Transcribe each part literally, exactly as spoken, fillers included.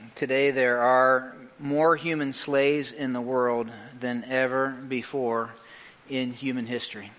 Today there are more human slaves in the world than ever before in human history.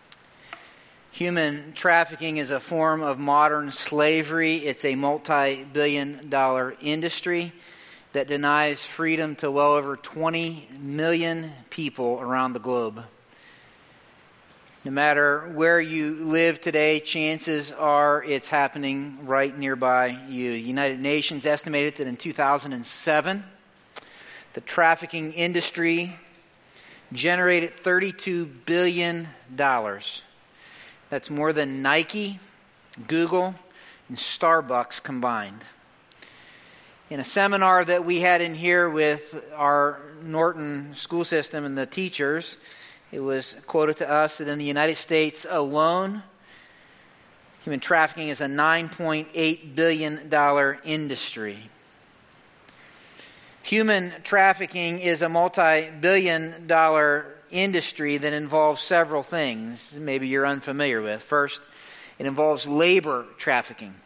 Human trafficking is a form of modern slavery. It's a multi-billion dollar industry that denies freedom to well over twenty million people around the globe. No matter where you live today, chances are it's happening right nearby you. The United Nations estimated that in two thousand seven, the trafficking industry generated thirty-two billion dollars. That's more than Nike, Google, and Starbucks combined. In a seminar that we had in here with our Norton school system and the teachers, it was quoted to us that in the United States alone, human trafficking is a nine point eight billion dollars industry. Human trafficking is a multi-billion dollar industry that involves several things maybe you're unfamiliar with. First, it involves labor trafficking.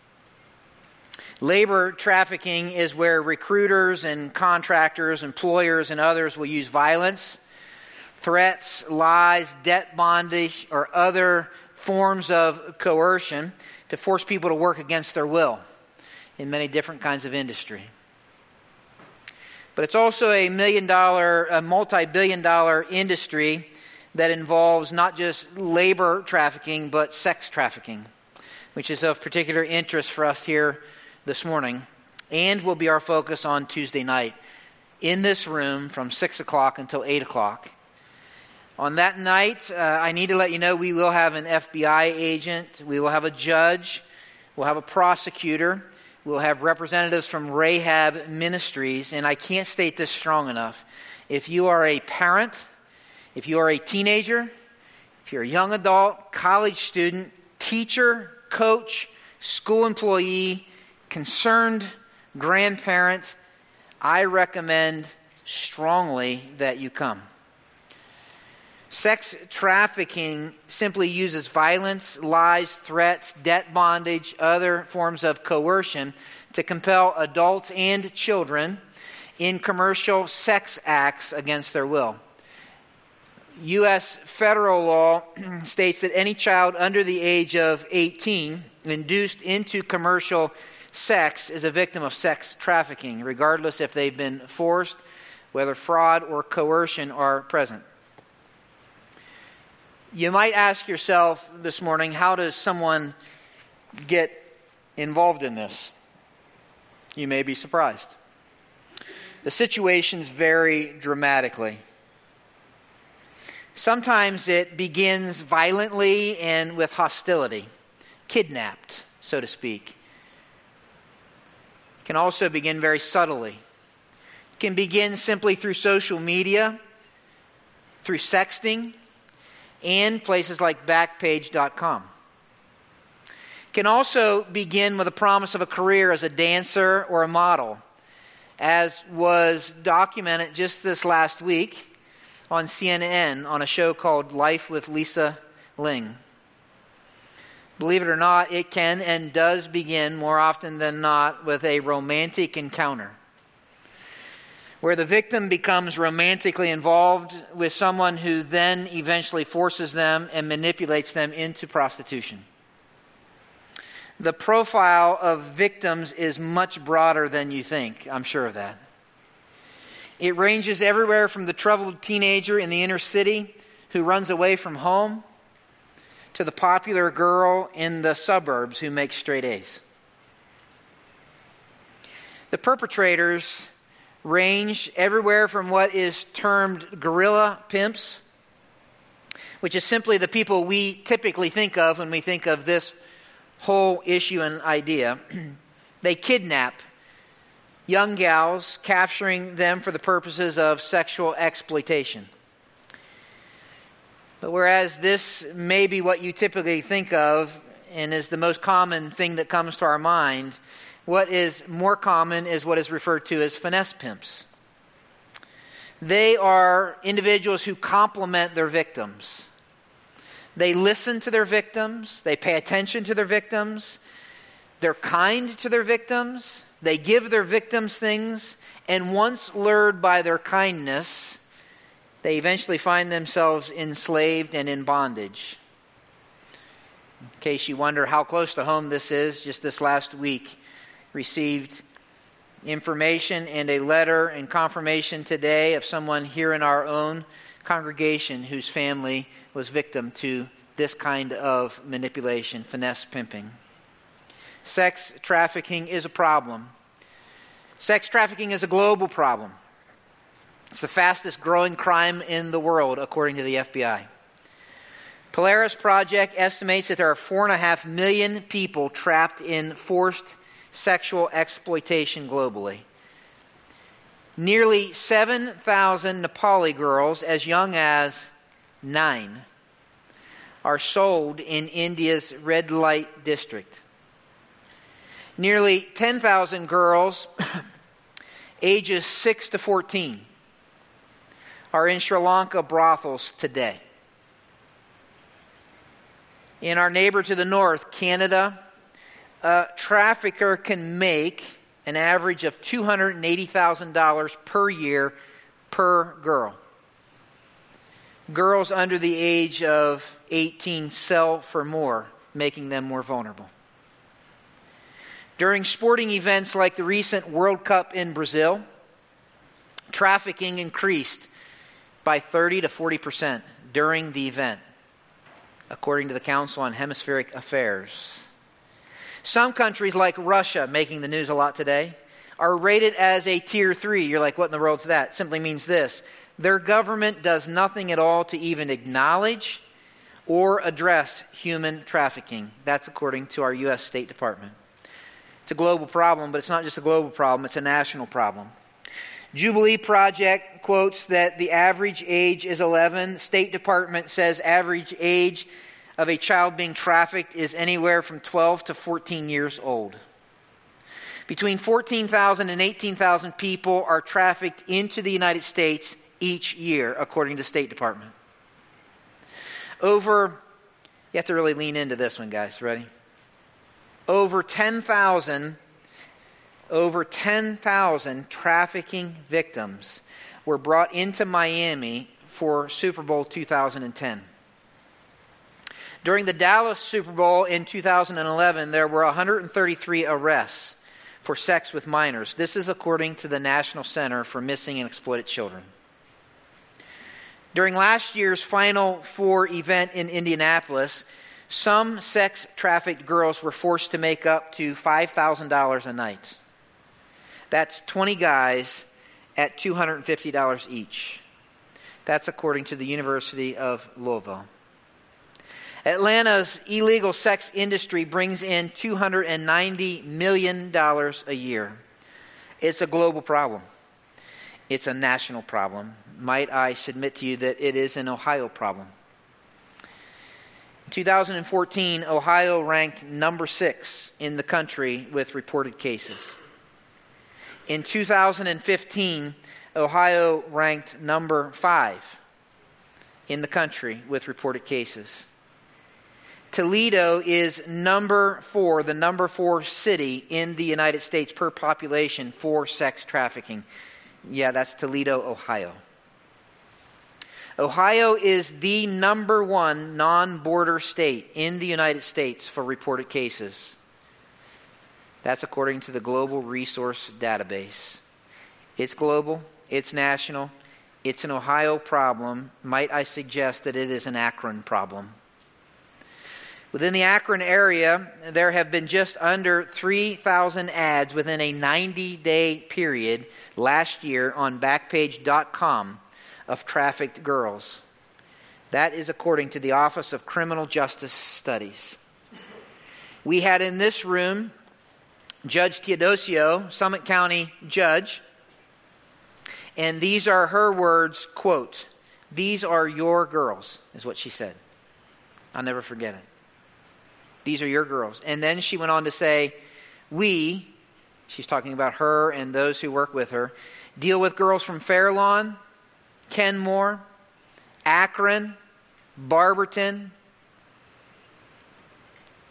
Labor trafficking is where recruiters and contractors, employers, and others will use violence, threats, lies, debt bondage, or other forms of coercion to force people to work against their will in many different kinds of industry. But it's also a million dollar, a multi-billion dollar industry that involves not just labor trafficking, but sex trafficking, which is of particular interest for us here this morning, and will be our focus on Tuesday night in this room from six o'clock until eight o'clock. On that night, uh, I need to let you know we will have an F B I agent, we will have a judge, we'll have a prosecutor, we'll have representatives from Rahab Ministries, and I can't state this strong enough. If you are a parent, if you are a teenager, if you're a young adult, college student, teacher, coach, school employee, concerned grandparent, I recommend strongly that you come. Sex trafficking simply uses violence, lies, threats, debt bondage, other forms of coercion to compel adults and children in commercial sex acts against their will. U S federal law states that any child under the age of eighteen induced into commercial sex is a victim of sex trafficking, regardless if they've been forced, whether fraud or coercion are present. You might ask yourself this morning, how does someone get involved in this? You may be surprised. The situations vary dramatically. Sometimes it begins violently and with hostility, kidnapped, so to speak. It can also begin very subtly. It can begin simply through social media, through sexting, and places like Backpage dot com. It can also begin with a promise of a career as a dancer or a model, as was documented just this last week on C N N on a show called Life with Lisa Ling. Believe it or not, it can and does begin more often than not with a romantic encounter, where the victim becomes romantically involved with someone who then eventually forces them and manipulates them into prostitution. The profile of victims is much broader than you think, I'm sure of that. It ranges everywhere from the troubled teenager in the inner city who runs away from home to the popular girl in the suburbs who makes straight A's. The perpetrators range everywhere from what is termed guerrilla pimps, which is simply the people we typically think of when we think of this whole issue and idea. They kidnap young gals, capturing them for the purposes of sexual exploitation. But whereas this may be what you typically think of and is the most common thing that comes to our mind, what is more common is what is referred to as finesse pimps. They are individuals who complement their victims. They listen to their victims. They pay attention to their victims. They're kind to their victims. They give their victims things, and once lured by their kindness, they eventually find themselves enslaved and in bondage. In case you wonder how close to home this is, just this last week, received information and a letter and confirmation today of someone here in our own congregation whose family was victim to this kind of manipulation, finesse pimping. Sex trafficking is a problem. Sex trafficking is a global problem. It's the fastest growing crime in the world, according to the F B I. Polaris Project estimates that there are four and a half million people trapped in forced sexual exploitation globally. Nearly seven thousand Nepali girls as young as nine are sold in India's red light district. Nearly ten thousand girls ages six to fourteen are in Sri Lanka brothels today. In our neighbor to the north, Canada, a trafficker can make an average of two hundred eighty thousand dollars per year per girl. Girls under the age of eighteen sell for more, making them more vulnerable. During sporting events like the recent World Cup in Brazil, trafficking increased by thirty to forty percent during the event, according to the Council on Hemispheric Affairs. Some countries like Russia, making the news a lot today, are rated as a tier three. You're like, what in the world's that? It simply means this: their government does nothing at all to even acknowledge or address human trafficking. That's according to our U S State Department. It's a global problem, but it's not just a global problem, it's a national problem. Jubilee Project quotes that the average age is eleven. State Department says average age of a child being trafficked is anywhere from twelve to fourteen years old. Between fourteen thousand and eighteen thousand people are trafficked into the United States each year, according to the State Department. Over, you have to really lean into this one, guys. Ready? Over ten thousand, over ten thousand trafficking victims were brought into Miami for Super Bowl two thousand ten. During the Dallas Super Bowl in two thousand eleven, there were one hundred thirty-three arrests for sex with minors. This is according to the National Center for Missing and Exploited Children. During last year's Final Four event in Indianapolis, some sex-trafficked girls were forced to make up to five thousand dollars a night. That's twenty guys at two hundred fifty dollars each. That's according to the University of Louisville. Atlanta's illegal sex industry brings in two hundred ninety million dollars a year. It's a global problem. It's a national problem. Might I submit to you that it is an Ohio problem? In two thousand fourteen, Ohio ranked number six in the country with reported cases. In two thousand fifteen, Ohio ranked number five in the country with reported cases. Toledo is number four, the number four city in the United States per population for sex trafficking. Yeah, that's Toledo, Ohio. Ohio is the number one non-border state in the United States for reported cases. That's according to the Global Resource Database. It's global, it's national, it's an Ohio problem. Might I suggest that it is an Akron problem? Within the Akron area, there have been just under three thousand ads within a ninety-day period last year on Backpage dot com of trafficked girls. That is according to the Office of Criminal Justice Studies. We had in this room Judge Teodosio, Summit County judge, and these are her words, quote, "These are your girls," is what she said. I'll never forget it. These are your girls. And then she went on to say, we, she's talking about her and those who work with her, deal with girls from Fairlawn, Kenmore, Akron, Barberton,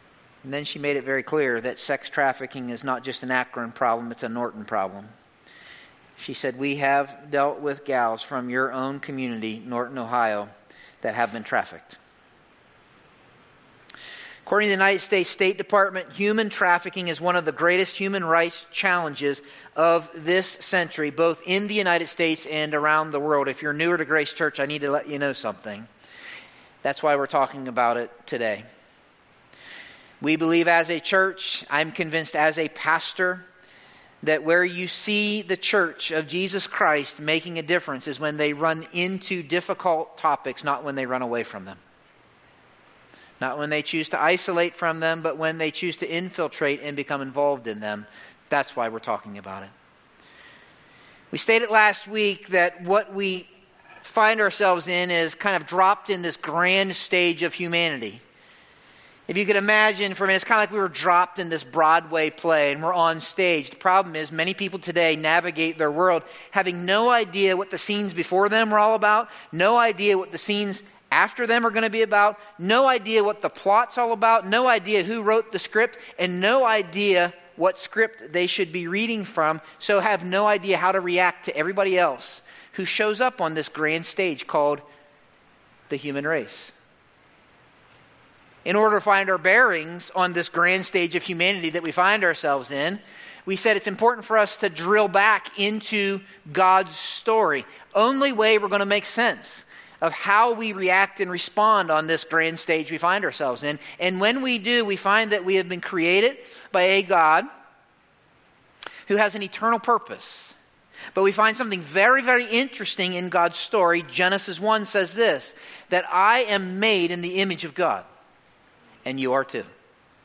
And then she made it very clear that sex trafficking is not just an Akron problem, it's a Norton problem. She said, we have dealt with gals from your own community, Norton, Ohio, that have been trafficked. According to the United States State Department, human trafficking is one of the greatest human rights challenges of this century, both in the United States and around the world. If you're newer to Grace Church, I need to let you know something. That's why we're talking about it today. We believe as a church, I'm convinced as a pastor, that where you see the church of Jesus Christ making a difference is when they run into difficult topics, not when they run away from them. Not when they choose to isolate from them, but when they choose to infiltrate and become involved in them. That's why we're talking about it. We stated last week that what we find ourselves in is kind of dropped in this grand stage of humanity. If you could imagine for a minute, it's kind of like we were dropped in this Broadway play and we're on stage. The problem is many people today navigate their world having no idea what the scenes before them were all about, no idea what the scenes after them are going to be about, no idea what the plot's all about, no idea who wrote the script, and no idea what script they should be reading from, so have no idea how to react to everybody else who shows up on this grand stage called the human race. In order to find our bearings on this grand stage of humanity that we find ourselves in, we said it's important for us to drill back into God's story. Only way we're going to make sense of how we react and respond on this grand stage we find ourselves in. And when we do, we find that we have been created by a God who has an eternal purpose. But we find something very, very interesting in God's story. Genesis one says this, that I am made in the image of God. And you are too.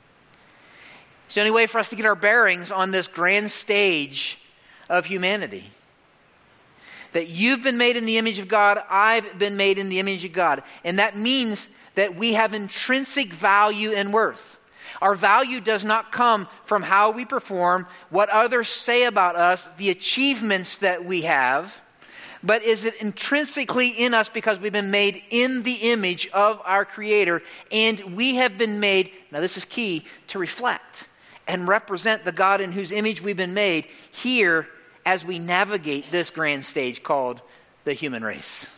It's the only way for us to get our bearings on this grand stage of humanity. That you've been made in the image of God, I've been made in the image of God. And that means that we have intrinsic value and worth. Our value does not come from how we perform, what others say about us, the achievements that we have, but is it intrinsically in us because we've been made in the image of our Creator, and we have been made, now this is key, to reflect and represent the God in whose image we've been made here as we navigate this grand stage called the human race.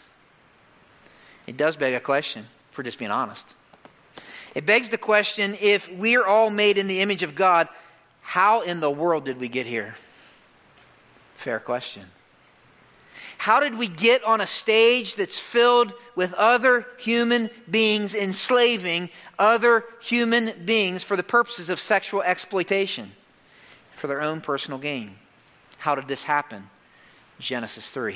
It does beg a question, if we're just being honest. It begs the question, if we're all made in the image of God, how in the world did we get here? Fair question. How did we get on a stage that's filled with other human beings enslaving other human beings for the purposes of sexual exploitation, for their own personal gain? How did this happen? Genesis three.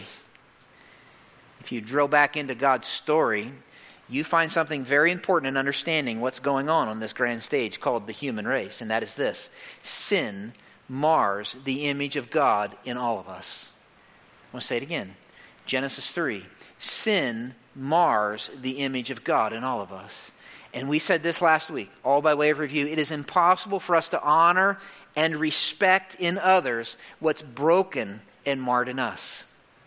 If you drill back into God's story, you find something very important in understanding what's going on on this grand stage called the human race, and that is this. Sin mars the image of God in all of us. I want to say it again. Genesis three. Sin mars the image of God in all of us. And we said this last week, all by way of review. It is impossible for us to honor and respect in others what's broken and marred in us.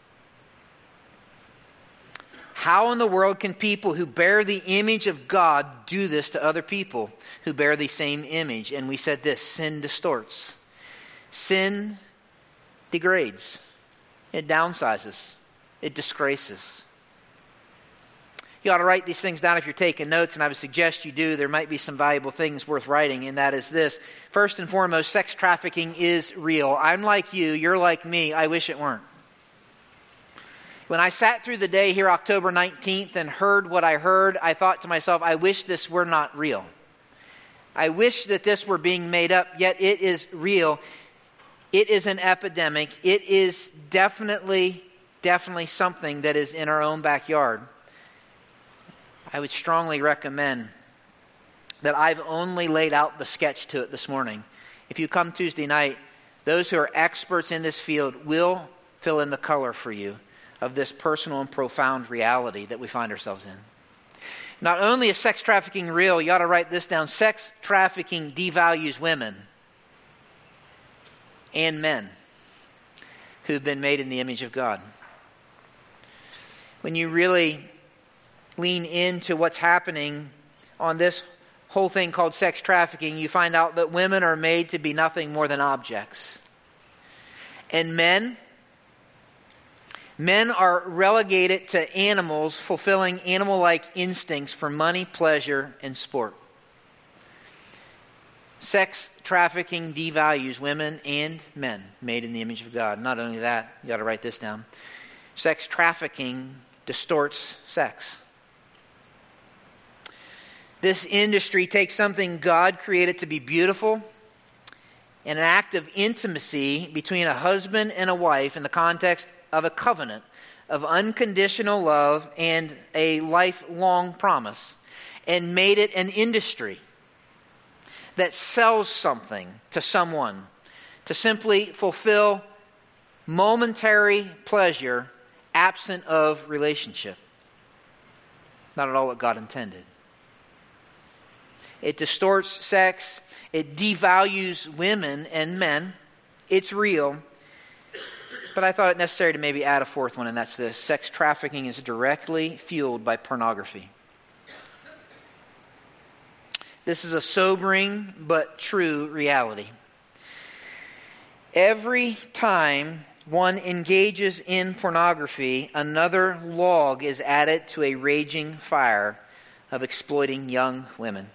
How in the world can people who bear the image of God do this to other people who bear the same image? And we said this, sin distorts. Sin degrades. It downsizes. It disgraces. You ought to write these things down if you're taking notes, and I would suggest you do. There might be some valuable things worth writing, and that is this. First and foremost, sex trafficking is real. I'm like you. You're like me. I wish it weren't. When I sat through the day here October nineteenth and heard what I heard, I thought to myself, I wish this were not real. I wish that this were being made up, yet it is real. It is an epidemic. It is definitely, definitely something that is in our own backyard. I would strongly recommend that I've only laid out the sketch to it this morning. If you come Tuesday night, those who are experts in this field will fill in the color for you of this personal and profound reality that we find ourselves in. Not only is sex trafficking real, you ought to write this down. Sex trafficking devalues women and men who've been made in the image of God. When you really lean into what's happening on this whole thing called sex trafficking, you find out that women are made to be nothing more than objects. And men, men are relegated to animals fulfilling animal-like instincts for money, pleasure, and sport. Sex trafficking devalues women and men made in the image of God. Not only that, you got to write this down. Sex trafficking distorts sex. This industry takes something God created to be beautiful and an act of intimacy between a husband and a wife in the context of a covenant of unconditional love and a lifelong promise, and made it an industry that sells something to someone to simply fulfill momentary pleasure absent of relationship. Not at all what God intended. It distorts sex. It devalues women and men. It's real. But I thought it necessary to maybe add a fourth one, and that's this. Sex trafficking is directly fueled by pornography. This is a sobering but true reality. Every time one engages in pornography, another log is added to a raging fire of exploiting young women.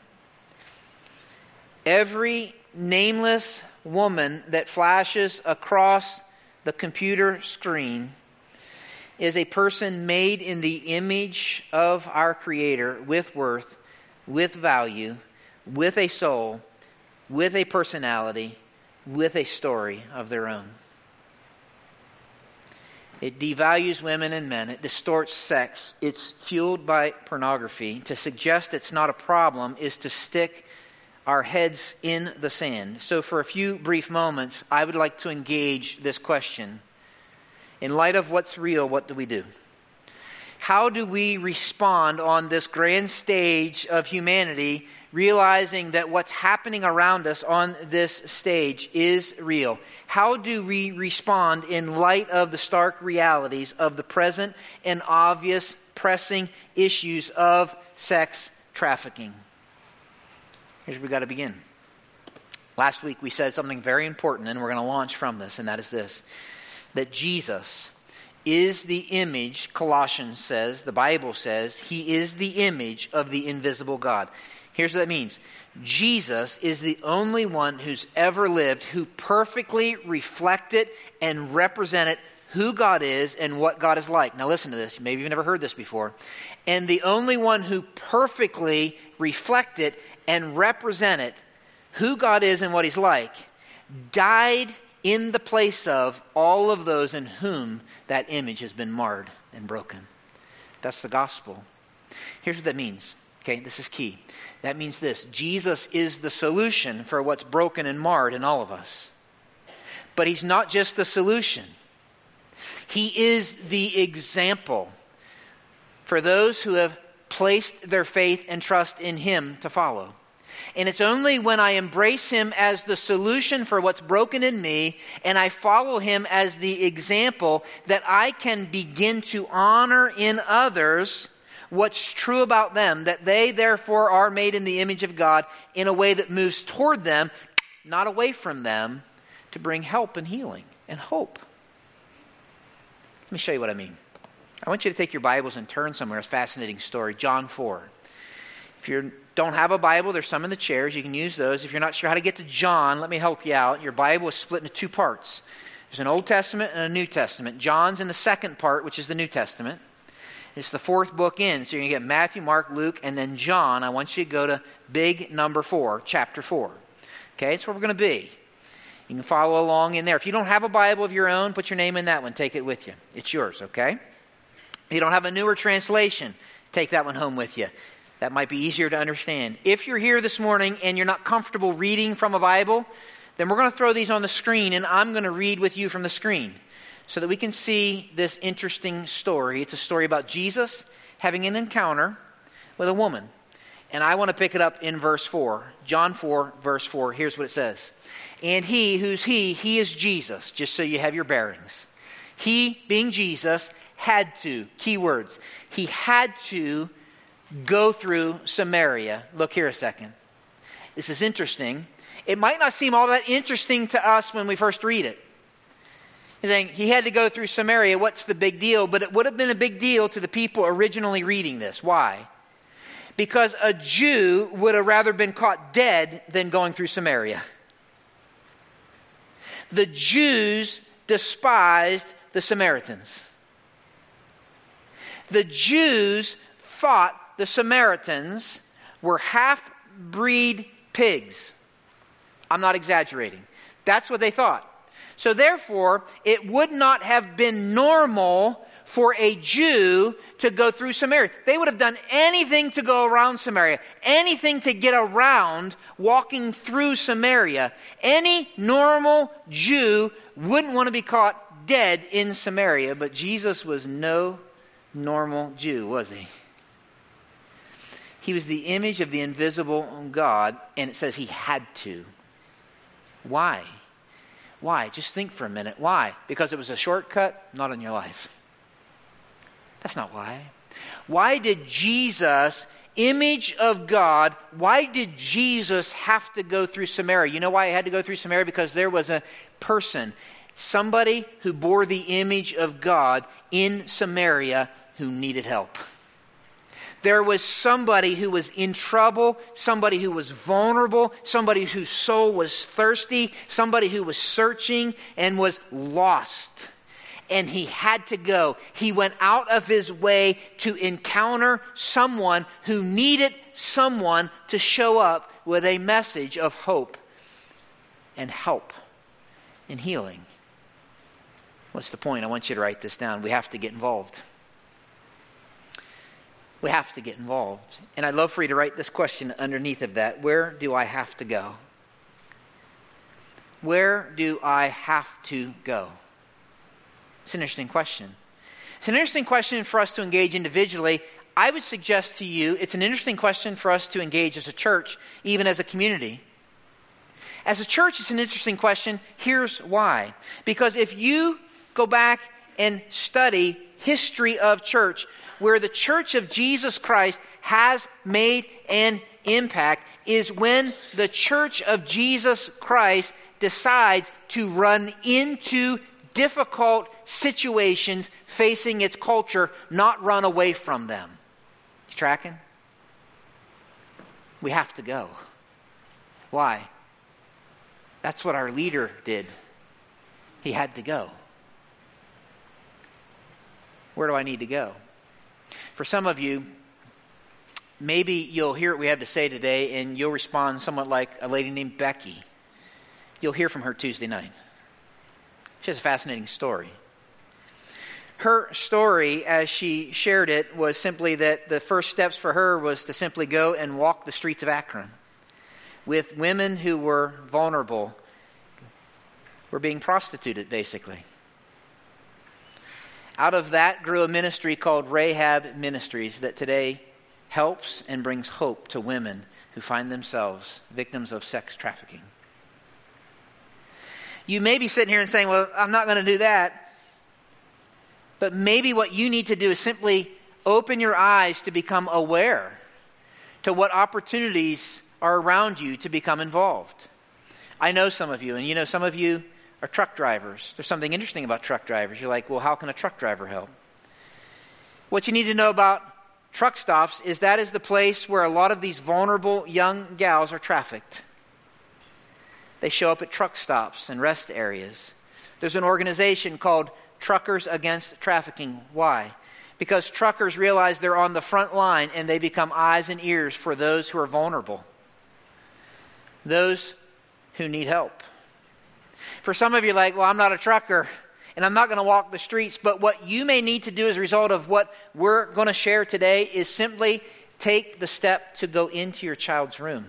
Every nameless woman that flashes across the computer screen is a person made in the image of our Creator, with worth, with value, with a soul, with a personality, with a story of their own. It devalues women and men. It distorts sex. It's fueled by pornography. To suggest it's not a problem is to stick our heads in the sand. So for a few brief moments, I would like to engage this question. In light of what's real, what do we do? How do we respond on this grand stage of humanity, realizing that what's happening around us on this stage is real? How do we respond in light of the stark realities of the present and obvious pressing issues of sex trafficking? Here's where we've got to begin. Last week we said something very important, and we're going to launch from this, and that is this. That Jesus is the image, Colossians says, the Bible says, He is the image of the invisible God. Here's what that means. Jesus is the only one who's ever lived who perfectly reflected and represented who God is and what God is like. Now listen to this. Maybe you've never heard this before. And the only one who perfectly reflected and represented who God is and what He's like died in the place of all of those in whom that image has been marred and broken. That's the gospel. Here's what that means. Okay, this is key. That means this. Jesus is the solution for what's broken and marred in all of us. But He's not just the solution. He is the example for those who have placed their faith and trust in Him to follow. And it's only when I embrace Him as the solution for what's broken in me, and I follow Him as the example, that I can begin to honor in others what's true about them, that they therefore are made in the image of God in a way that moves toward them, not away from them, to bring help and healing and hope. Let me show you what I mean. I want you to take your Bibles and turn somewhere. It's a fascinating story. John four. If you don't have a Bible, there's some in the chairs. You can use those. If you're not sure how to get to John, let me help you out. Your Bible is split into two parts. There's an Old Testament and a New Testament. John's in the second part, which is the New Testament. It's the fourth book in. So you're going to get Matthew, Mark, Luke, and then John. I want you to go to big number four, chapter four. Okay, that's where we're going to be. You can follow along in there. If you don't have a Bible of your own, put your name in that one. Take it with you. It's yours, okay? If you don't have a newer translation, take that one home with you. That might be easier to understand. If you're here this morning and you're not comfortable reading from a Bible, then we're going to throw these on the screen, and I'm going to read with you from the screen so that we can see this interesting story. It's a story about Jesus having an encounter with a woman. And I want to pick it up in verse four. John four, verse four. Here's what it says. And he, who's he? He is Jesus, just so you have your bearings. He, being Jesus, had to, key words, he had to go through Samaria. Look here a second. This is interesting. It might not seem all that interesting to us when we first read it. He's saying he had to go through Samaria. What's the big deal? But it would have been a big deal to the people originally reading this. Why? Because a Jew would have rather been caught dead than going through Samaria. The Jews despised the Samaritans. The Jews thought the Samaritans were half-breed pigs. I'm not exaggerating. That's what they thought. So therefore, it would not have been normal for a Jew to go through Samaria. They would have done anything to go around Samaria, anything to get around walking through Samaria. Any normal Jew wouldn't want to be caught dead in Samaria, but Jesus was no normal Jew, was he? He was the image of the invisible God, and it says he had to. Why? Why? Just think for a minute. Why? Because it was a shortcut? Not in your life. That's not why. Why did Jesus, image of God, why did Jesus have to go through Samaria? You know why he had to go through Samaria? Because there was a person, somebody who bore the image of God in Samaria who needed help. There was somebody who was in trouble, somebody who was vulnerable, somebody whose soul was thirsty, somebody who was searching and was lost. And he had to go. He went out of his way to encounter someone who needed someone to show up with a message of hope and help and healing. What's the point? I want you to write this down. We have to get involved. We have to get involved. And I'd love for you to write this question underneath of that. Where do I have to go? Where do I have to go? It's an interesting question. It's an interesting question for us to engage individually. I would suggest to you it's an interesting question for us to engage as a church, even as a community. As a church, it's an interesting question. Here's why. Because if you go back and study history of church, where the church of Jesus Christ has made an impact is when the church of Jesus Christ decides to run into difficult situations facing its culture, not run away from them. You tracking? We have to go. Why? That's what our leader did. He had to go. Where do I need to go? For some of you, maybe you'll hear what we have to say today and you'll respond somewhat like a lady named Becky. You'll hear from her Tuesday night. She has a fascinating story. Her story, as she shared it, was simply that the first steps for her was to simply go and walk the streets of Akron with women who were vulnerable, were being prostituted, basically. Out of that grew a ministry called Rahab Ministries that today helps and brings hope to women who find themselves victims of sex trafficking. You may be sitting here and saying, well, I'm not going to do that. But maybe what you need to do is simply open your eyes to become aware to what opportunities are around you to become involved. I know some of you, and you know some of you are truck drivers. There's something interesting about truck drivers. You're like, well, how can a truck driver help? What you need to know about truck stops is that is the place where a lot of these vulnerable young gals are trafficked. They show up at truck stops and rest areas. There's an organization called Truckers Against Trafficking. Why? Because truckers realize they're on the front line and they become eyes and ears for those who are vulnerable, those who need help. For some of you, like, well, I'm not a trucker, and I'm not going to walk the streets. But what you may need to do as a result of what we're going to share today is simply take the step to go into your child's room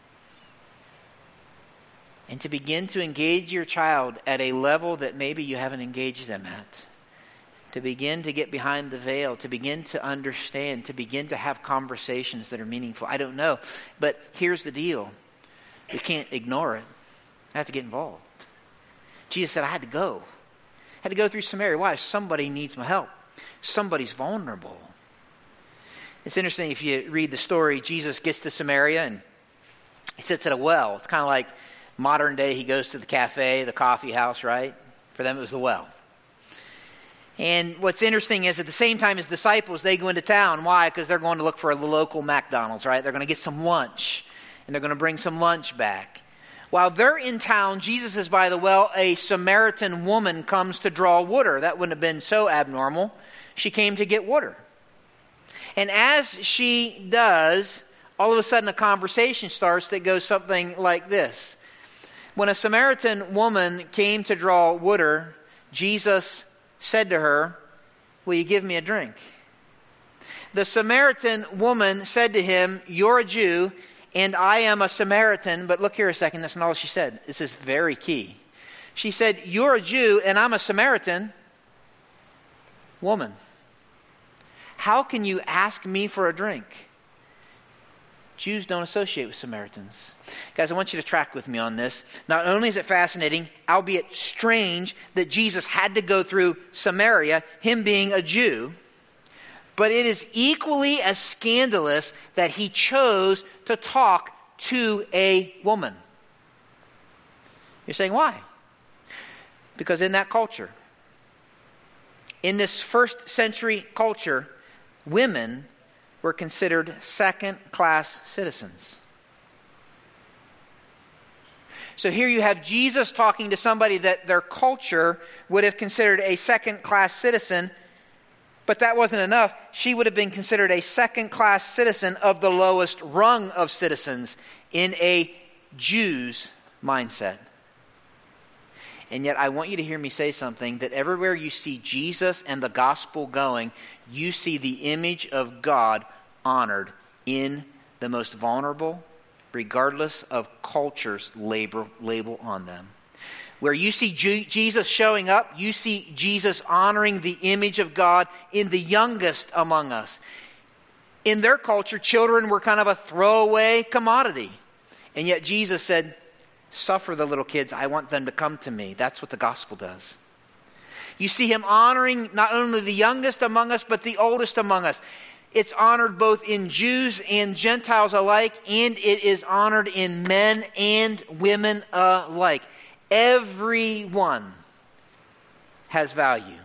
and to begin to engage your child at a level that maybe you haven't engaged them at. To begin to get behind the veil, to begin to understand, to begin to have conversations that are meaningful. I don't know, but here's the deal. We can't ignore it. I have to get involved. Jesus said, I had to go. I had to go through Samaria. Why? Somebody needs my help. Somebody's vulnerable. It's interesting if you read the story. Jesus gets to Samaria and He sits at a well. It's kind of like modern day, he goes to the cafe, the coffee house, right? For them, it was the well. And what's interesting is at the same time as disciples, they go into town. Why? Because they're going to look for the local McDonald's, right? They're going to get some lunch, and they're going to bring some lunch back. While they're in town, Jesus is by the well. A Samaritan woman comes to draw water. That wouldn't have been so abnormal. She came to get water. And as she does, all of a sudden a conversation starts that goes something like this. When a Samaritan woman came to draw water, Jesus said to her, "Will you give me a drink?" The Samaritan woman said to him, "You're a Jew, and I am a Samaritan." But look here a second, that's not all she said. This is very key. She said, "You're a Jew, and I'm a Samaritan. Woman, how can you ask me for a drink?" Jews don't associate with Samaritans. Guys, I want you to track with me on this. Not only is it fascinating, albeit strange, that Jesus had to go through Samaria, him being a Jew, but it is equally as scandalous that he chose to talk to a woman. You're saying, why? Because in that culture, in this first century culture, women were considered second-class citizens. So here you have Jesus talking to somebody that their culture would have considered a second-class citizen, but that wasn't enough. She would have been considered a second-class citizen of the lowest rung of citizens in a Jew's mindset. And yet I want you to hear me say something, that everywhere you see Jesus and the gospel going, you see the image of God honored in the most vulnerable, regardless of culture's label, label on them. Where you see G- Jesus showing up, you see Jesus honoring the image of God in the youngest among us. In their culture, children were kind of a throwaway commodity. And yet Jesus said, "Suffer the little kids. I want them to come to me." That's what the gospel does. You see him honoring not only the youngest among us, but the oldest among us. It's honored both in Jews and Gentiles alike, and it is honored in men and women alike. Everyone has value.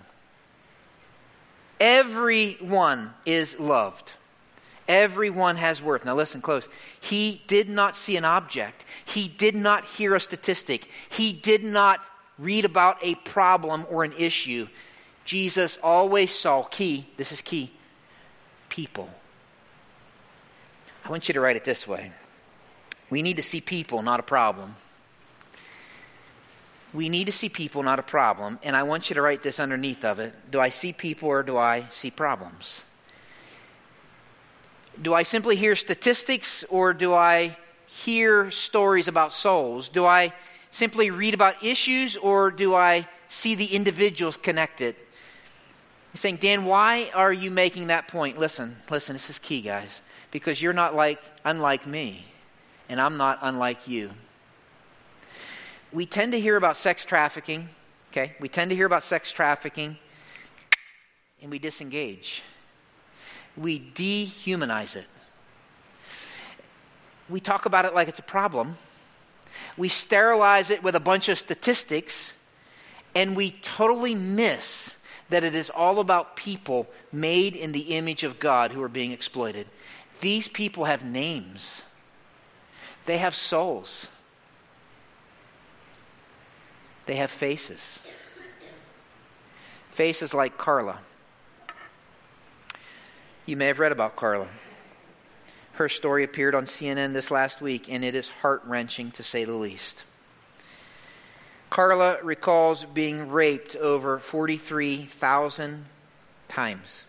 Everyone is loved. Everyone has worth. Now listen close. He did not see an object. He did not hear a statistic. He did not read about a problem or an issue. Jesus always saw, key, this is key, people. I want you to write it this way. We need to see people, not a problem. We need to see people, not a problem. And I want you to write this underneath of it. Do I see people or do I see problems? Do I simply hear statistics or do I hear stories about souls? Do I simply read about issues or do I see the individuals connected? You're saying, Dan, why are you making that point? Listen, listen, this is key, guys. Because you're not like unlike me, and I'm not unlike you. We tend to hear about sex trafficking, okay? We tend to hear about sex trafficking, and we disengage. We dehumanize it. We talk about it like it's a problem. We sterilize it with a bunch of statistics, and we totally miss that it is all about people made in the image of God who are being exploited. These people have names. They have souls. They have faces. Faces like Carla. You may have read about Carla. Her story appeared on C N N this last week, and it is heart-wrenching to say the least. Carla recalls being raped over forty-three thousand times.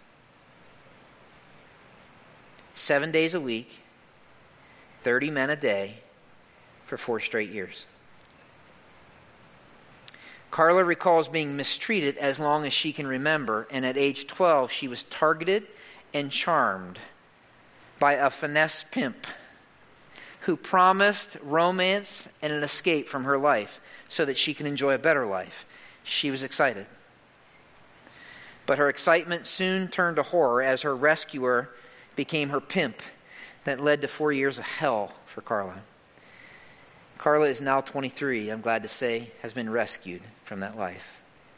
Seven days a week, thirty men a day, for four straight years. Carla recalls being mistreated as long as she can remember, and at age twelve, she was targeted and charmed by a finesse pimp who promised romance and an escape from her life so that she can enjoy a better life. She was excited. But her excitement soon turned to horror as her rescuer became her pimp that led to four years of hell for Carla. Carla is now twenty-three, I'm glad to say, has been rescued from that life.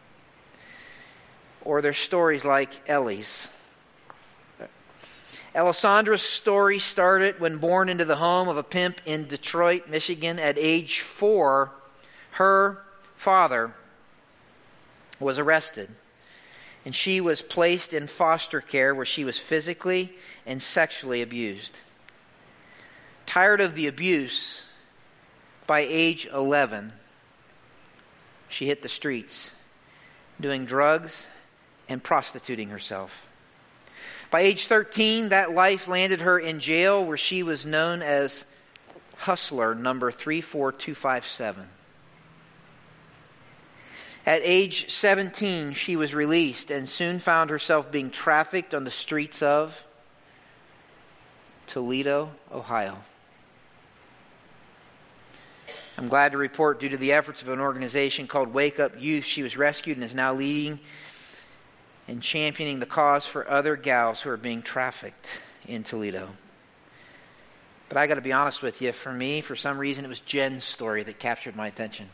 Or there's stories like Ellie's. Alessandra's story started when born into the home of a pimp in Detroit, Michigan. At age four, her father was arrested, and she was placed in foster care where she was physically and sexually abused. Tired of the abuse, by age eleven, she hit the streets, doing drugs and prostituting herself. By age thirteen, that life landed her in jail where she was known as Hustler number three four two five seven. At age seventeen, she was released and soon found herself being trafficked on the streets of Toledo, Ohio. I'm glad to report, due to the efforts of an organization called Wake Up Youth, she was rescued and is now leading and championing the cause for other gals who are being trafficked in Toledo. But I got to be honest with you, for me, for some reason, it was Jen's story that captured my attention.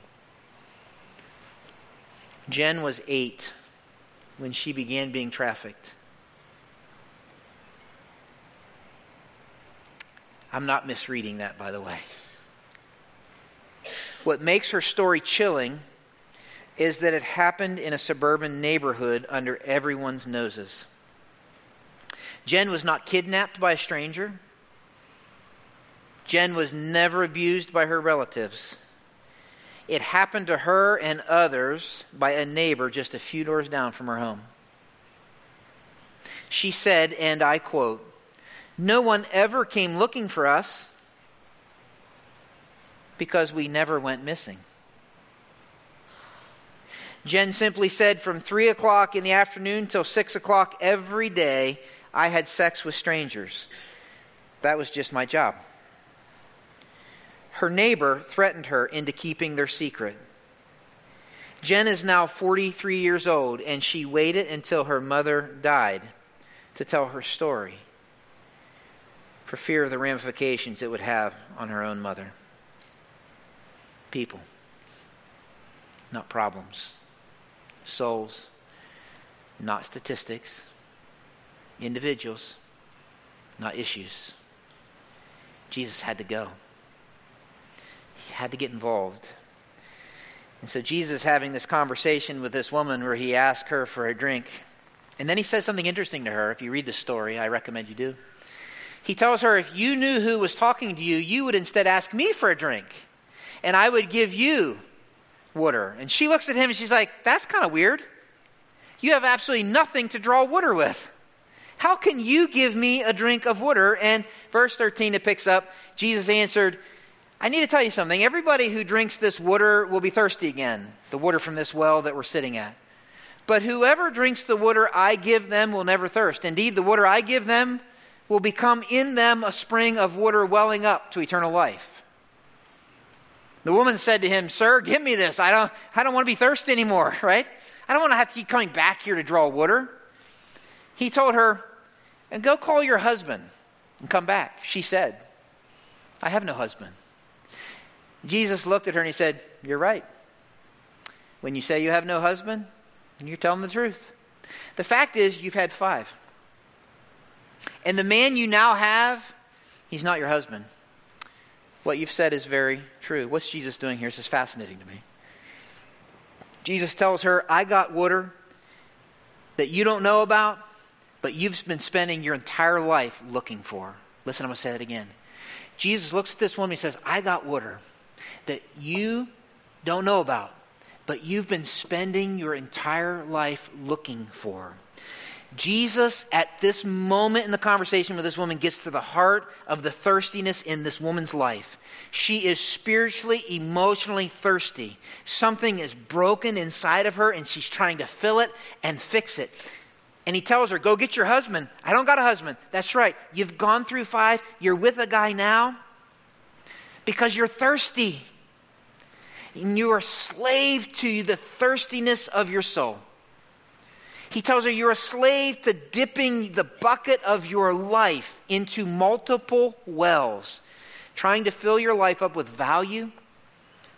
Jen was eight when she began being trafficked. I'm not misreading that, by the way. What makes her story chilling is that it happened in a suburban neighborhood under everyone's noses. Jen was not kidnapped by a stranger. Jen was never abused by her relatives. It happened to her and others by a neighbor just a few doors down from her home. She said, and I quote, "No one ever came looking for us because we never went missing." Jen simply said, from three o'clock in the afternoon till six o'clock every day, I had sex with strangers. That was just my job. Her neighbor threatened her into keeping their secret. Jen is now forty-three years old, and she waited until her mother died to tell her story for fear of the ramifications it would have on her own mother. People, not problems. Souls, not statistics. Individuals, not issues. Jesus had to go. He had to get involved. And so Jesus is having this conversation with this woman where he asked her for a drink. And then he says something interesting to her. If you read the story, I recommend you do. He tells her, if you knew who was talking to you, you would instead ask me for a drink, and I would give you water. And she looks at him and she's like, that's kind of weird. You have absolutely nothing to draw water with. How can you give me a drink of water? And verse thirteen, it picks up, Jesus answered, I need to tell you something. Everybody who drinks this water will be thirsty again, the water from this well that we're sitting at. But whoever drinks the water I give them will never thirst. Indeed, the water I give them will become in them a spring of water welling up to eternal life. The woman said to him, sir, give me this. I don't, I don't want to be thirsty anymore, right? I don't want to have to keep coming back here to draw water. He told her, and go call your husband and come back. She said, I have no husband. Jesus looked at her and he said, you're right. When you say you have no husband, you're telling the truth. The fact is, you've had five. And the man you now have, he's not your husband. What you've said is very true. What's Jesus doing here? This is fascinating to me. Jesus tells her, I got water that you don't know about, but you've been spending your entire life looking for. Listen, I'm going to say that again. Jesus looks at this woman and says, I got water that you don't know about, but you've been spending your entire life looking for. Jesus, at this moment in the conversation with this woman, gets to the heart of the thirstiness in this woman's life. She is spiritually, emotionally thirsty. Something is broken inside of her, and she's trying to fill it and fix it. And he tells her, go get your husband. I don't got a husband. That's right. You've gone through five. You're with a guy now because you're thirsty. And you are a slave to the thirstiness of your soul. He tells her you're a slave to dipping the bucket of your life into multiple wells, trying to fill your life up with value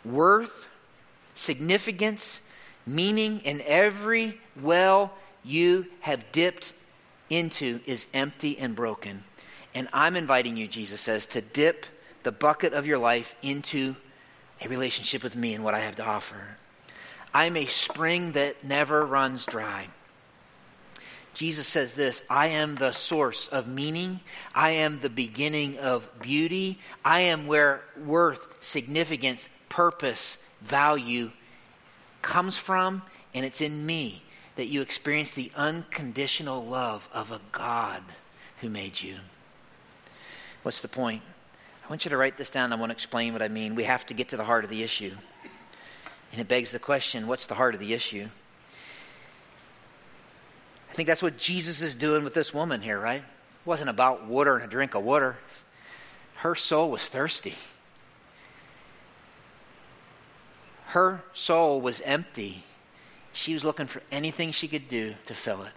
worth, significance, meaning, and every well you have dipped into is empty and broken. And I'm inviting you, Jesus says, to dip the bucket of your life into a relationship with me and what I have to offer. I'm a spring that never runs dry. Jesus says this, I am the source of meaning. I am the beginning of beauty. I am where worth, significance, purpose, value comes from, and it's in me that you experience the unconditional love of a God who made you. What's the point? I want you to write this down. I want to explain what I mean. We have to get to the heart of the issue. And it begs the question, what's the heart of the issue? I think that's what Jesus is doing with this woman here, right? It wasn't about water and a drink of water. Her soul was thirsty. Her soul was empty. She was looking for anything she could do to fill it.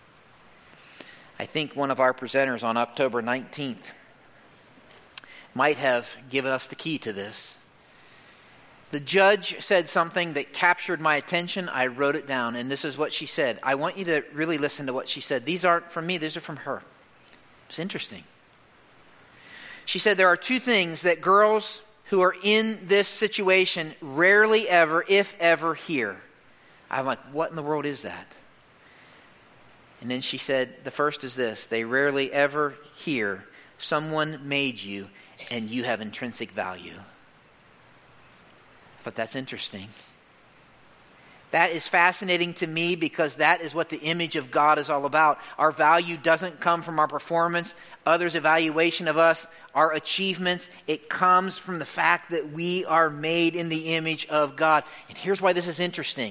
I think one of our presenters on October nineteenth might have given us the key to this. The judge said something that captured my attention. I wrote it down, and this is what she said. I want you to really listen to what she said. These aren't from me, these are from her. It's interesting. She said there are two things that girls who are in this situation rarely ever, if ever, hear. I'm like, what in the world is that? And then she said, the first is this. They rarely ever hear, someone made you and you have intrinsic value. But that's interesting. That is fascinating to me because that is what the image of God is all about. Our value doesn't come from our performance, others' evaluation of us, our achievements. It comes from the fact that we are made in the image of God. And here's why this is interesting.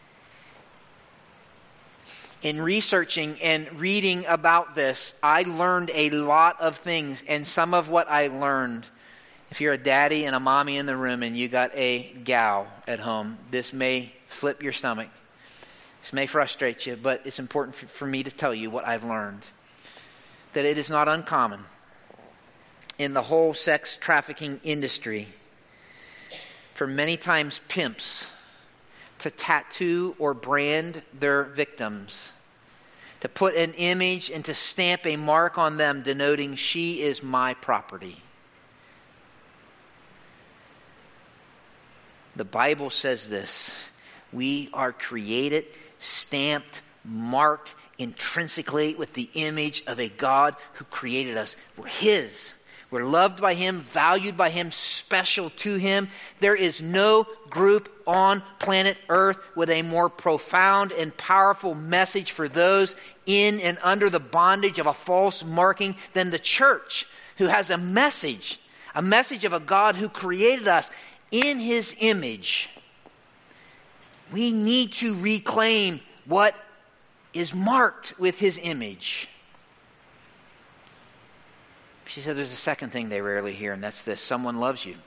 In researching and reading about this, I learned a lot of things. And some of what I learned, if you're a daddy and a mommy in the room and you got a gal at home, this may flip your stomach. This may frustrate you, but it's important for, for me to tell you what I've learned. That it is not uncommon in the whole sex trafficking industry for many times pimps to tattoo or brand their victims, to put an image and to stamp a mark on them denoting she is my property. The Bible says this. We are created, stamped, marked intrinsically with the image of a God who created us. We're His. We're loved by Him, valued by Him, special to Him. There is no group on planet Earth with a more profound and powerful message for those in and under the bondage of a false marking than the church, who has a message, a message of a God who created us in His image. We need to reclaim what is marked with His image. She said there's a second thing they rarely hear, and that's this. Someone loves you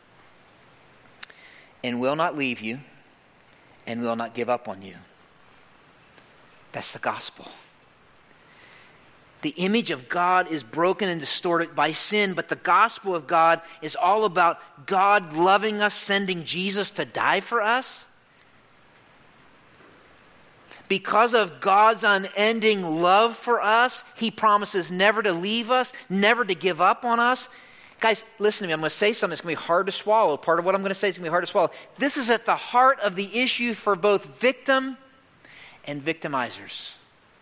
and will not leave you and will not give up on you. That's the gospel. The image of God is broken and distorted by sin, but the gospel of God is all about God loving us, sending Jesus to die for us. Because of God's unending love for us, He promises never to leave us, never to give up on us. Guys, listen to me. I'm going to say something that's going to be hard to swallow. Part of what I'm going to say is going to be hard to swallow. This is at the heart of the issue for both victim and victimizers.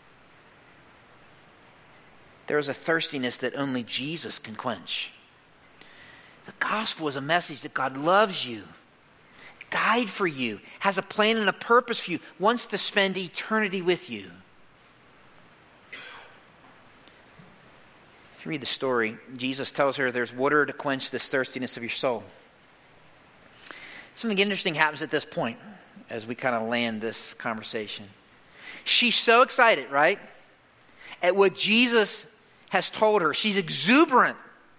There is a thirstiness that only Jesus can quench. The gospel is a message that God loves you, died for you, has a plan and a purpose for you, wants to spend eternity with you. If you read the story, Jesus tells her there's water to quench this thirstiness of your soul. Something interesting happens at this point as we kind of land this conversation. She's so excited, right, at what Jesus has told her. She's exuberant.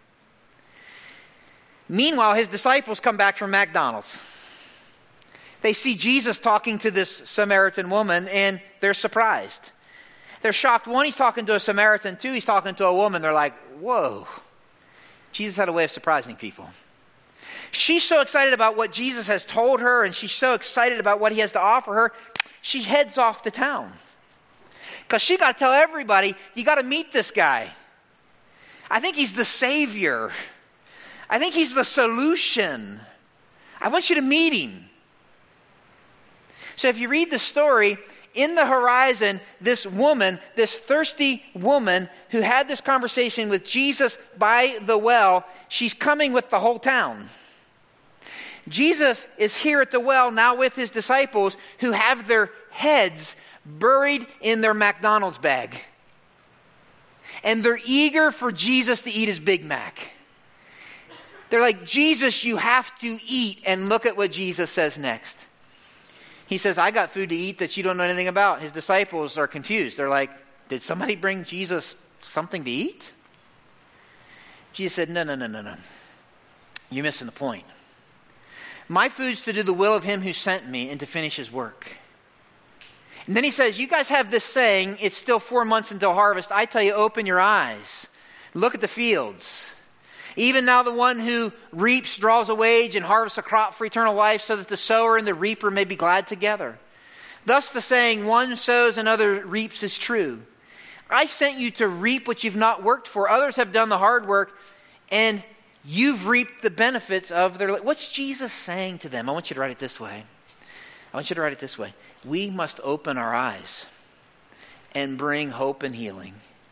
Meanwhile, His disciples come back from McDonald's. They see Jesus talking to this Samaritan woman, and they're surprised. They're shocked. One, He's talking to a Samaritan. Two, He's talking to a woman. They're like, whoa. Jesus had a way of surprising people. She's so excited about what Jesus has told her, and she's so excited about what he has to offer her, she heads off to town. Because she got to tell everybody, you got to meet this guy. I think he's the Savior. I think he's the solution. I want you to meet him. So if you read the story, in the horizon, this woman, this thirsty woman who had this conversation with Jesus by the well, she's coming with the whole town. Jesus is here at the well now with his disciples who have their heads buried in their McDonald's bag. And they're eager for Jesus to eat his Big Mac. They're like, Jesus, you have to eat. And look at what Jesus says next. He says, I got food to eat that you don't know anything about. His disciples are confused. They're like, did somebody bring Jesus something to eat? Jesus said, no, no, no, no, no. You're missing the point. My food's to do the will of him who sent me and to finish his work. And then he says, you guys have this saying, it's still four months until harvest. I tell you, open your eyes. Look at the fields. Even now the one who reaps draws a wage and harvests a crop for eternal life, so that the sower and the reaper may be glad together. Thus the saying, one sows and another reaps is true. I sent you to reap what you've not worked for. Others have done the hard work, and you've reaped the benefits of their life. What's Jesus saying to them? I want you to write it this way. I want you to write it this way. We must open our eyes and bring hope and healing.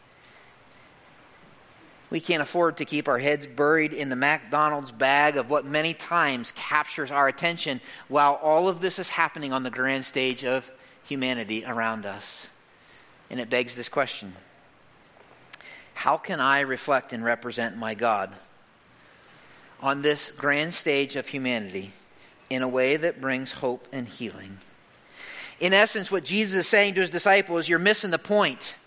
We can't afford to keep our heads buried in the McDonald's bag of what many times captures our attention while all of this is happening on the grand stage of humanity around us. And it begs this question. How can I reflect and represent my God on this grand stage of humanity in a way that brings hope and healing? In essence, what Jesus is saying to his disciples, you're missing the point.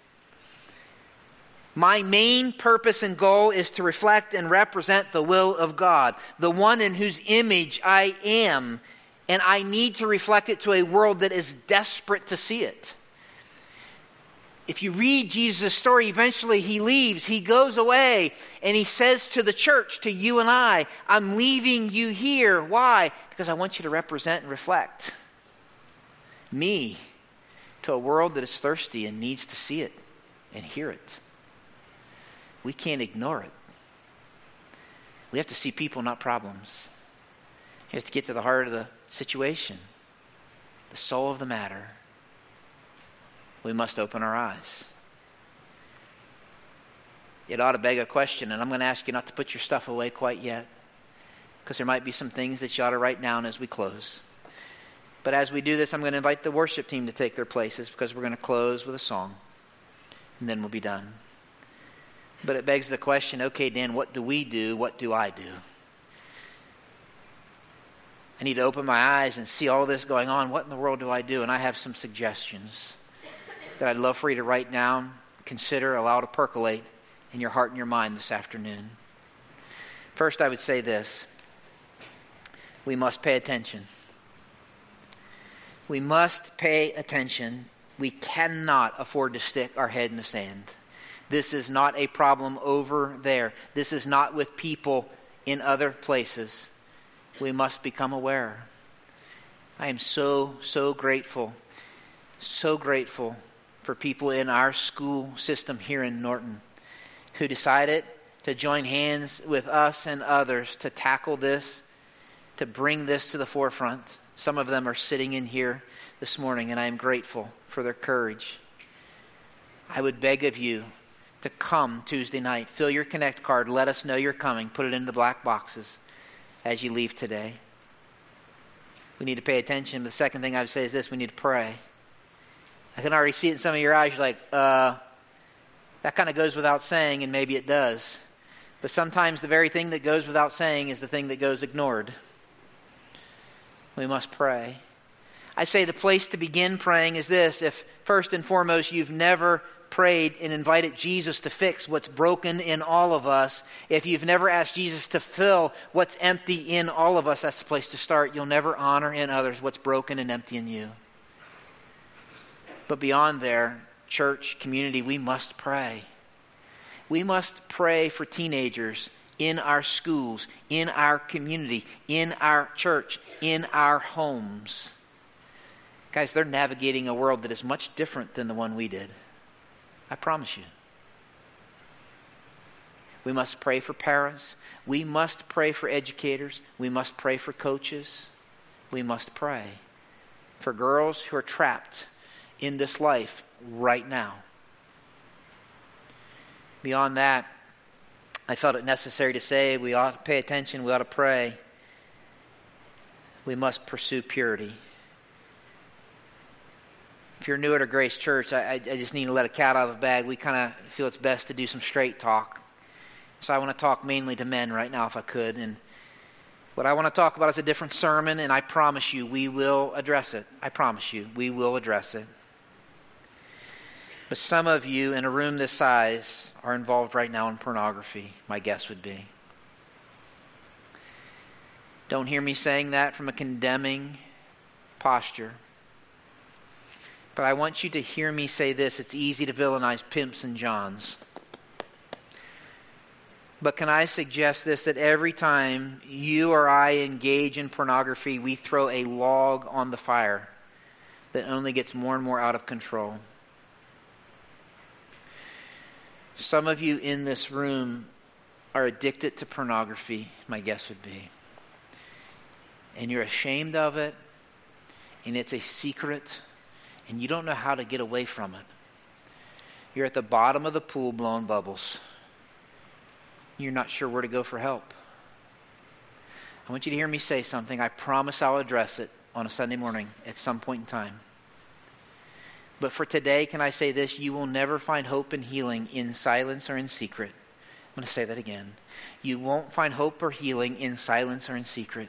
My main purpose and goal is to reflect and represent the will of God, the one in whose image I am, and I need to reflect it to a world that is desperate to see it. If you read Jesus' story, eventually he leaves, he goes away, and he says to the church, to you and I, I'm leaving you here. Why? Because I want you to represent and reflect me to a world that is thirsty and needs to see it and hear it. We can't ignore it. We have to see people, not problems. You have to get to the heart of the situation, the soul of the matter. We must open our eyes. It ought to beg a question, and I'm going to ask you not to put your stuff away quite yet, because there might be some things that you ought to write down as we close. But as we do this, I'm going to invite the worship team to take their places, because we're going to close with a song, and then we'll be done. But it begs the question, okay, Dan, what do we do? What do I do? I need to open my eyes and see all this going on. What in the world do I do? And I have some suggestions that I'd love for you to write down, consider, allow to percolate in your heart and your mind this afternoon. First, I would say this. We must pay attention. We must pay attention. We cannot afford to stick our head in the sand. This is not a problem over there. This is not with people in other places. We must become aware. I am so, so grateful, so grateful for people in our school system here in Norton who decided to join hands with us and others to tackle this, to bring this to the forefront. Some of them are sitting in here this morning, and I am grateful for their courage. I would beg of you to come Tuesday night. Fill your Connect card. Let us know you're coming. Put it in the black boxes as you leave today. We need to pay attention. The second thing I would say is this. We need to pray. I can already see it in some of your eyes. You're like, uh, that kind of goes without saying, and maybe it does. But sometimes the very thing that goes without saying is the thing that goes ignored. We must pray. I say the place to begin praying is this. If first and foremost you've never prayed and invited Jesus to fix what's broken in all of us, if you've never asked Jesus to fill what's empty in all of us, that's the place to start. You'll never honor in others what's broken and empty in you. But beyond there, church, community, we must pray. We must pray for teenagers in our schools, in our community, in our church, in our homes. Guys, they're navigating a world that is much different than the one we did. I promise you. We must pray for parents. We must pray for educators. We must pray for coaches. We must pray for girls who are trapped in this life right now. Beyond that, I felt it necessary to say we ought to pay attention, we ought to pray. We must pursue purity. If you're new at our Grace Church, I, I just need to let a cat out of the bag. We kind of feel it's best to do some straight talk. So I want to talk mainly to men right now if I could. And what I want to talk about is a different sermon, and I promise you we will address it. I promise you we will address it. But some of you in a room this size are involved right now in pornography, my guess would be. Don't hear me saying that from a condemning posture. But I want you to hear me say this. It's easy to villainize pimps and johns. But can I suggest this, that every time you or I engage in pornography, we throw a log on the fire that only gets more and more out of control. Some of you in this room are addicted to pornography, my guess would be. And you're ashamed of it, and it's a secret, and you don't know how to get away from it. You're at the bottom of the pool blowing bubbles. You're not sure where to go for help. I want you to hear me say something. I promise I'll address it on a Sunday morning at some point in time. But for today, can I say this? You will never find hope and healing in silence or in secret. I'm going to say that again. You won't find hope or healing in silence or in secret.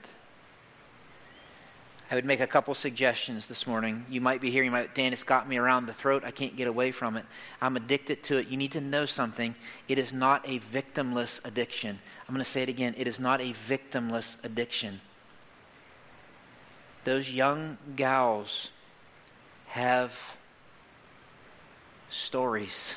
I would make a couple suggestions this morning. You might be hearing, Dan, it's got me around the throat. I can't get away from it. I'm addicted to it. You need to know something. It is not a victimless addiction. I'm going to say it again. It is not a victimless addiction. Those young gals have stories.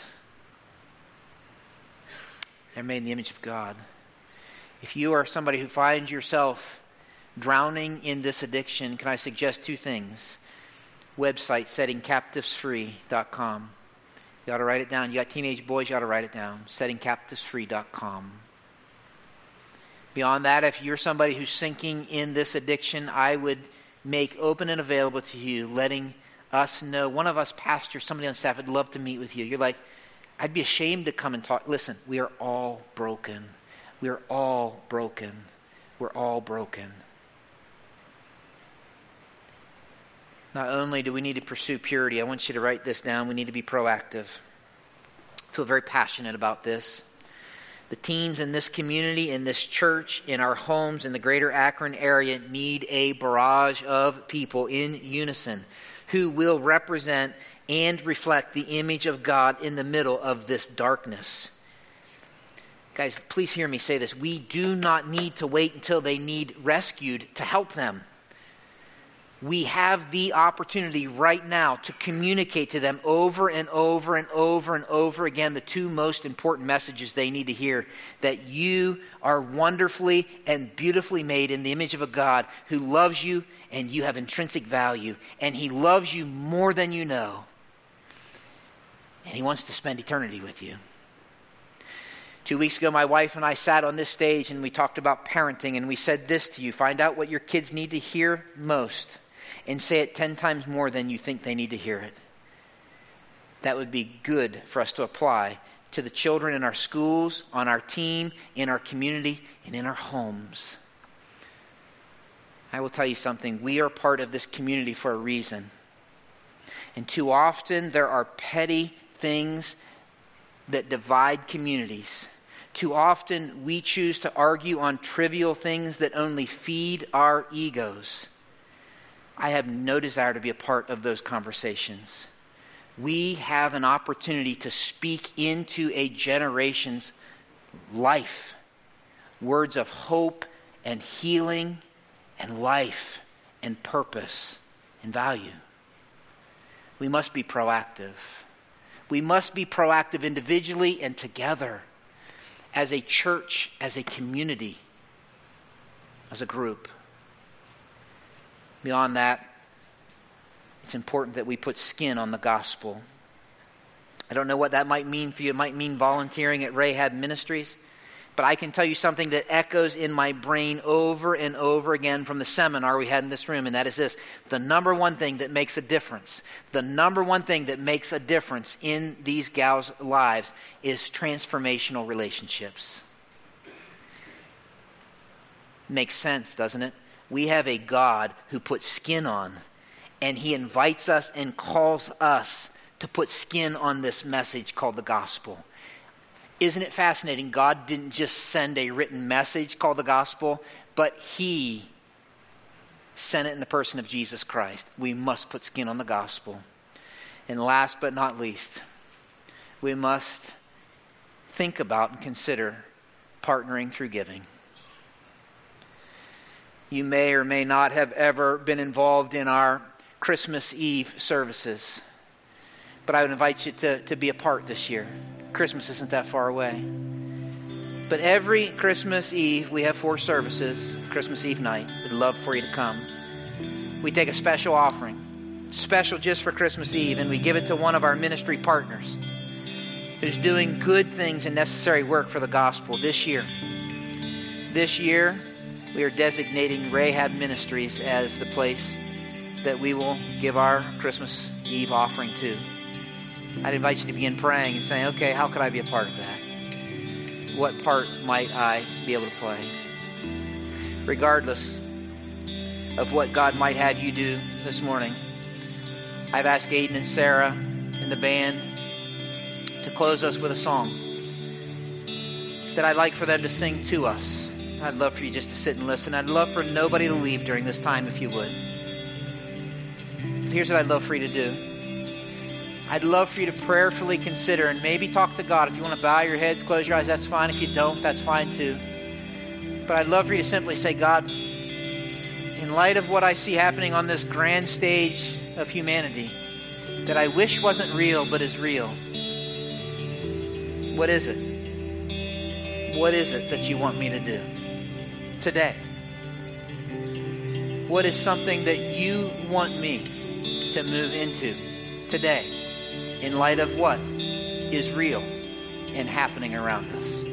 They're made in the image of God. If you are somebody who finds yourself drowning in this addiction, can I suggest two things? Website, setting captives free dot com. You ought to write it down. You got teenage boys, you ought to write it down. setting captives free dot com. Beyond that, if you're somebody who's sinking in this addiction, I would make open and available to you, letting us know, one of us pastors, somebody on staff would love to meet with you. You're like, I'd be ashamed to come and talk. Listen, we are all broken. We are all broken. We're all broken. Not only do we need to pursue purity, I want you to write this down. We need to be proactive. I feel very passionate about this. The teens in this community, in this church, in our homes, in the greater Akron area need a barrage of people in unison who will represent and reflect the image of God in the middle of this darkness. Guys, please hear me say this. We do not need to wait until they need rescued to help them. We have the opportunity right now to communicate to them over and over and over and over again the two most important messages they need to hear. That you are wonderfully and beautifully made in the image of a God who loves you and you have intrinsic value. And He loves you more than you know. And He wants to spend eternity with you. Two weeks ago, my wife and I sat on this stage and we talked about parenting, and we said this to you: find out what your kids need to hear most and say it ten times more than you think they need to hear it. That would be good for us to apply to the children in our schools, on our team, in our community, and in our homes. I will tell you something. We are part of this community for a reason. And too often there are petty things that divide communities. Too often we choose to argue on trivial things that only feed our egos. I have no desire to be a part of those conversations. We have an opportunity to speak into a generation's life. Words of hope and healing and life and purpose and value. We must be proactive. We must be proactive individually and together. as a church, as a community, as a group. Beyond that, it's important that we put skin on the gospel. I don't know what that might mean for you. It might mean volunteering at Rahab Ministries. But I can tell you something that echoes in my brain over and over again from the seminar we had in this room, and that is this. The number one thing that makes a difference, the number one thing that makes a difference in these gals' lives is transformational relationships. Makes sense, doesn't it? We have a God who puts skin on, and he invites us and calls us to put skin on this message called the gospel. Isn't it fascinating? God didn't just send a written message called the gospel, but he sent it in the person of Jesus Christ. We must put skin on the gospel. And last but not least, we must think about and consider partnering through giving. You may or may not have ever been involved in our Christmas Eve services, but I would invite you to, to be a part this year. Christmas isn't that far away. But every Christmas Eve, we have four services, Christmas Eve night. We'd love for you to come. We take a special offering, special just for Christmas Eve, and we give it to one of our ministry partners who's doing good things and necessary work for the gospel this year. This year, we are designating Rahab Ministries as the place that we will give our Christmas Eve offering to. I'd invite you to begin praying and saying, okay, how could I be a part of that? What part might I be able to play? Regardless of what God might have you do this morning, I've asked Aiden and Sarah and the band to close us with a song that I'd like for them to sing to us. I'd love for you just to sit and listen. I'd love for nobody to leave during this time if you would. But here's what I'd love for you to do. I'd love for you to prayerfully consider and maybe talk to God. If you want to bow your heads, close your eyes, that's fine. If you don't, that's fine too. But I'd love for you to simply say, God, in light of what I see happening on this grand stage of humanity that I wish wasn't real but is real, what is it? What is it that you want me to do today? What is something that you want me to move into today? In light of what is real and happening around us.